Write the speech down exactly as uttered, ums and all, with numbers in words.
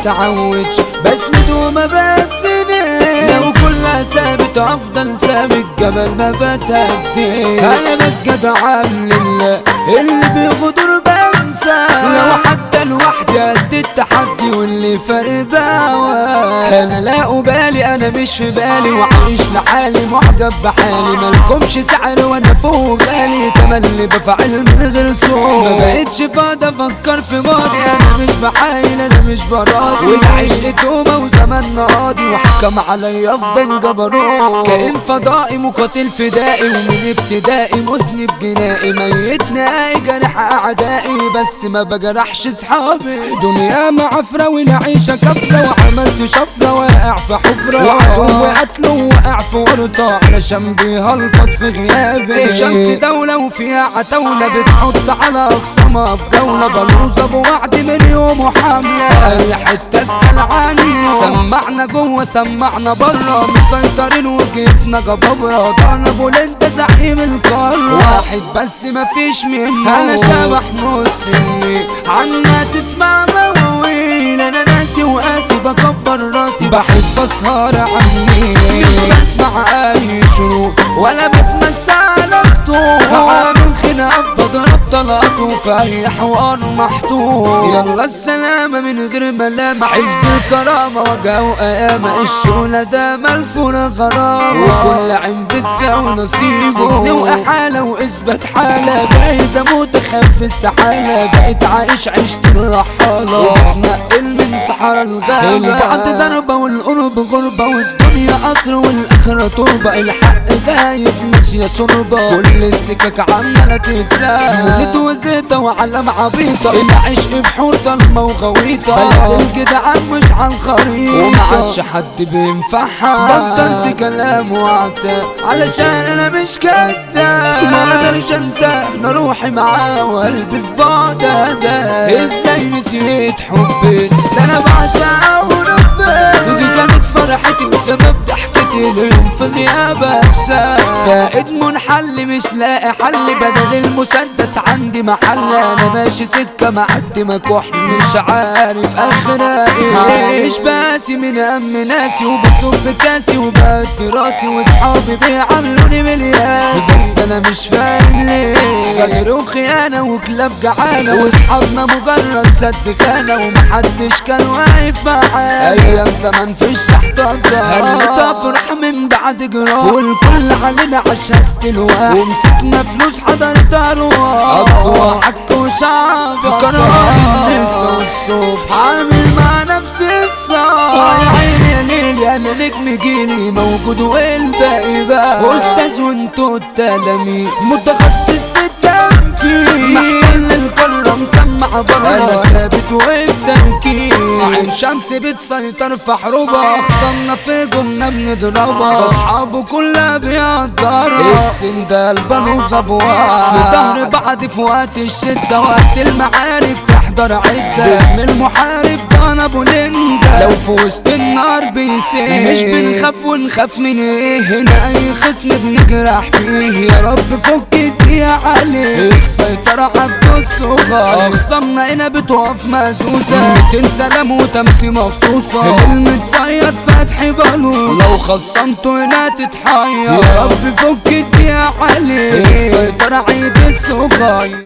بتعودش بسند وما بتسند، لو كلها ثابت افضل ثابت جبل ما بتهدي. انا بتجدعان لله اللي بيغدر بنسى، لو حتى لوحدي قد التحدي واللي فارق بهواه. انا لا أبالي انا مش في بالي وعايش لحالي معجب بحالي، مالكمش سعر وانا فوق بالي تملي بفعل من غير صوت. ما بقتش فاضي افكر في ماضي، انا مش بحايل انا مش براضي، والعشق توبه وزمان قاضي وحكم عليا افضل جبروت. كائن فضائي مقاتل فدائي ومن ابتدائي مذنب جنائي، ميت نهائي جارح اعدائي بس ما بجرحش صحابي. دنيا معفرة والعيشة كفرة وعملت شفرة واقع في حفرة، وعدو وقتله وقع في ورطة علشان بيهلفط في غيابي. شمس دولة وفيها عتاولة بتحط على اخصامها في جولة، بلوزة بوعد من يوم وحملة سأل حتة اسأل عنه. سمعنا جوه سمعنا برا مسيطرين وجبنا جبابرة، ضربوا لانت زعيم القارة واحد بس مفيش منه. انا شبح نص اني عنا تسمع مواويل، انا ناسي وقاسي بكبر راسي بحب اسهر عني، مش بسمع اي شروق ولا بتمشى على خطوط، عامل خناق بضرب طلقات وفي اي حوار محطوط. يلا السلامة من غير ملامة، عز الكرامة وجه وقيامة، الشغلة ده ملفونة غرامة وكل عين بتساوي نصيبه. سجن وإحالة وإثبات حالة، جايز أموت أخاف استحالة، بقيت عايش عيشة الرحالة وبتنقل من صحراء الغابة. البعد ضربة والقرب غربة والدنيا قصر والآخرة تربة، الحق غايب ماشية شربة كل السكك عمالة تتساب، ولد وزيتة وعلم عبيطة، العشق بحور ضلمة وغويطة، بلد الجدعان مش عالخريطة ومعادش حد بينفعها. بطلت كلام وعتاب علشان انا مش كداب، ما اقدرش انساه انا روحي معاه وقلبي في بعدها ده. ازاي نسيت حبي ده انا بعشقه وربي، دي كانت فرحتي وسبب ضحكتي اليوم في غيابها بسبب فائد منحل مش لاقي حل، بدل المسدس عندي محل، انا ماشي سكه معدي مكحل مش عارف اخرها ايه. مش باسي من هم ناسي وبصب كاسي وبدي راسي واصحابي بيعملوني مليان، بس انا مش فاهم ليه غدر وخيانه وكلاب جعانه، واصحابنا مجرد سد خانه ومحدش كان واقف معانا. ايام زمان في الشحط هل تفرح من بعد جراح، والكل علينا عشاست الواح، ومسكنا فلوس حضرت ارواح، قضوا حك وشعب كرهان النسا والصبح عامل مع نفسي الصعب. يا عيني يا ليل انا نجم جيلي موجود والباقي بقى استاذ وانتو التلاميذ، متخصص في التنفيذ، محل القارة مسمع برا انا ثابت وبتركيز، عين شمس بتسيطر في حروبها، خصمنا في جمنا بنضربها، اصحابه كلها بيقدرها، السندال بنو ظبوها في ظهر بعض في وقت الشدة، وقت المعارك تحضر عدة، اسم المحارب ده انا ابو لندا، لو في وسط النار بيسيب مش بنخاف ونخاف من ايه، هنا اي خصم بنجرح فيه، يا رب فك الدقيقة عليه، السيطرة عبد الصغار، اخصامنا هنا بتقف مهزوزة، ميتين سلام وتمسي مخصوصة، المتصيد فتحي بالو، لو خصمته هنا تتحير، يا رب فك الدقيقة عليه، السيطرة عيد الصغار.